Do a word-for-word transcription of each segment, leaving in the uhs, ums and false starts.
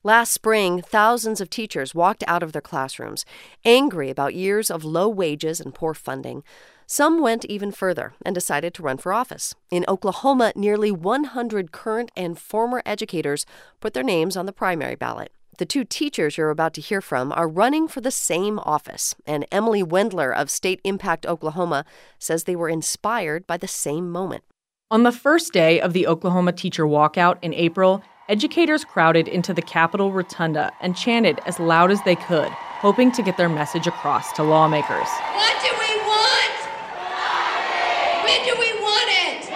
Last spring, thousands of teachers walked out of their classrooms, angry about years of low wages and poor funding. Some went even further and decided to run for office. In Oklahoma, nearly one hundred current and former educators put their names on the primary ballot. The two teachers you're about to hear from are running for the same office, and Emily Wendler of State Impact Oklahoma says they were inspired by the same moment. On the first day of the Oklahoma teacher walkout in April, educators crowded into the Capitol Rotunda and chanted as loud as they could, hoping to get their message across to lawmakers. What do we want? When do we want it?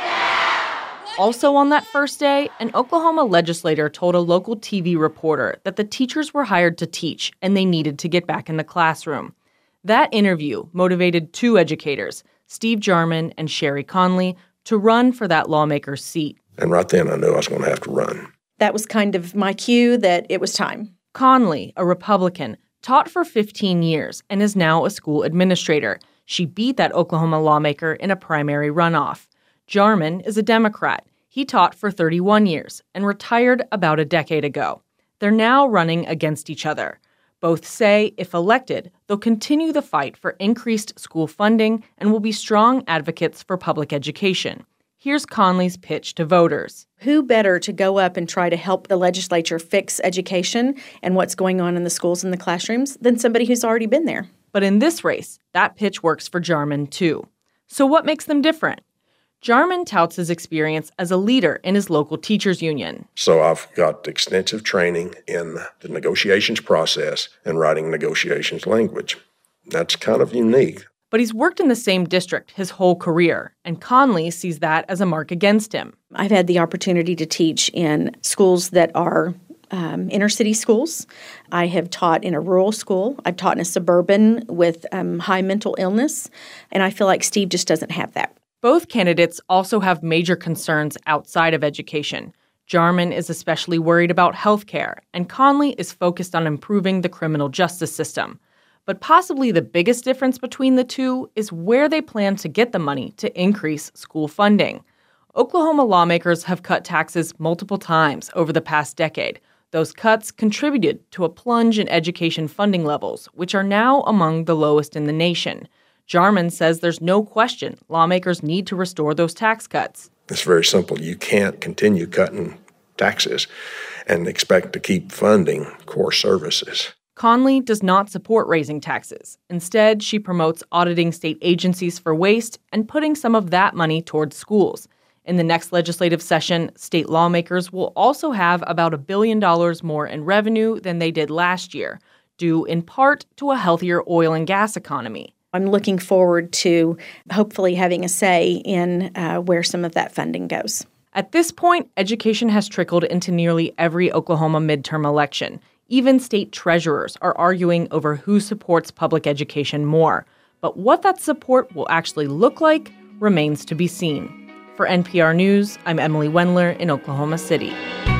Also on that first day, an Oklahoma legislator told a local T V reporter that the teachers were hired to teach and they needed to get back in the classroom. That interview motivated two educators, Steve Jarman and Sherry Conley, to run for that lawmaker's seat. And right then I knew I was going to have to run. That was kind of my cue that it was time. Conley, a Republican, taught for fifteen years and is now a school administrator. She beat that Oklahoma lawmaker in a primary runoff. Jarman is a Democrat. He taught for thirty-one years and retired about a decade ago. They're now running against each other. Both say, if elected, they'll continue the fight for increased school funding and will be strong advocates for public education. Here's Conley's pitch to voters. Who better to go up and try to help the legislature fix education and what's going on in the schools and the classrooms than somebody who's already been there? But in this race, that pitch works for Jarman, too. So what makes them different? Jarman touts his experience as a leader in his local teachers union. So I've got extensive training in the negotiations process and writing negotiations language. That's kind of unique. But he's worked in the same district his whole career, and Conley sees that as a mark against him. I've had the opportunity to teach in schools that are um, inner-city schools. I have taught in a rural school. I've taught in a suburban with um, high mental illness, and I feel like Steve just doesn't have that. Both candidates also have major concerns outside of education. Jarman is especially worried about health care, and Conley is focused on improving the criminal justice system. But possibly the biggest difference between the two is where they plan to get the money to increase school funding. Oklahoma lawmakers have cut taxes multiple times over the past decade. Those cuts contributed to a plunge in education funding levels, which are now among the lowest in the nation. Jarman says there's no question lawmakers need to restore those tax cuts. It's very simple. You can't continue cutting taxes and expect to keep funding core services. Conley does not support raising taxes. Instead, she promotes auditing state agencies for waste and putting some of that money towards schools. In the next legislative session, state lawmakers will also have about a billion dollars more in revenue than they did last year, due in part to a healthier oil and gas economy. I'm looking forward to hopefully having a say in uh, where some of that funding goes. At this point, education has trickled into nearly every Oklahoma midterm election. Even state treasurers are arguing over who supports public education more. But what that support will actually look like remains to be seen. For N P R News, I'm Emily Wendler in Oklahoma City.